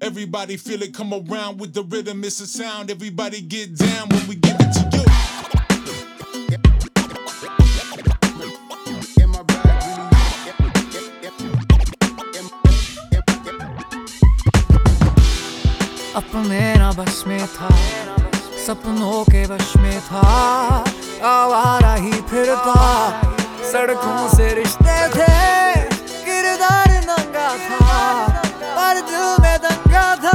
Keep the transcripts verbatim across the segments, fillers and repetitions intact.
Everybody feel it, come around with the rhythm, it's a sound. Everybody get down when we give it to you. अपने ना बस में था, सपनों के वश में था, आवारा ही फिरता, सड़कों से रिश्ते थे, किरदार नंगा था, पर दिल में दंगा था।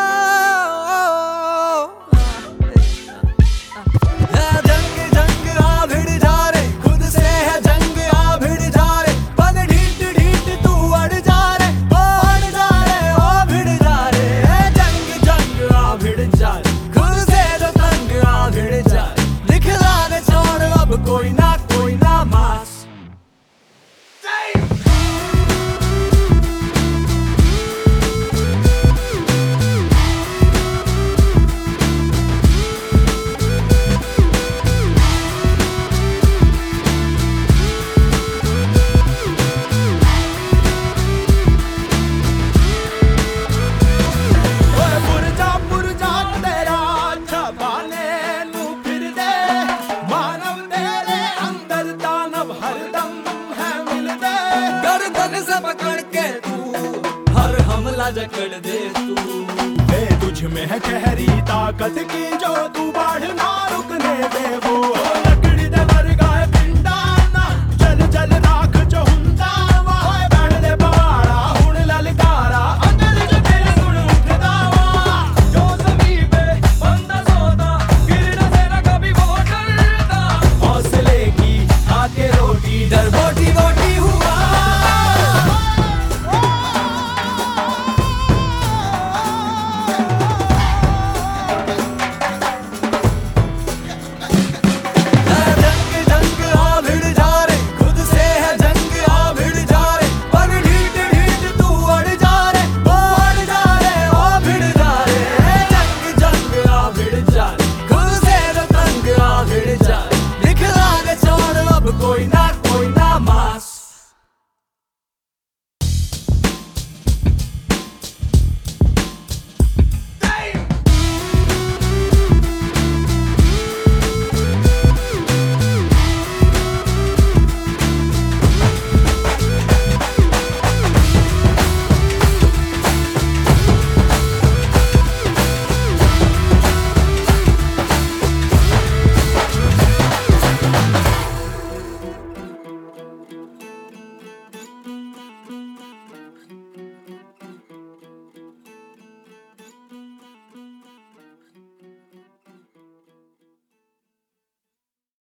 जंग जंग आ भिड़ जा रे, खुद से है जंग आ भिड़ जा रे, बन ढीठ ढीठ तू अड़ जा रे, ओ अड़ जा रे, ओ भिड़ जा रे। जंग जंग आ भिड़ जा रे, खुद से जो तंग आ भिड़ जा रे, दिखलाने छोड़ अब कोई ना कोई ना मास। पकड़ के तू हर हमला जकड़ दे तू, वे तुझ में है गहरी ताकत की जो तू बाढ़ ना रुकने दे वो।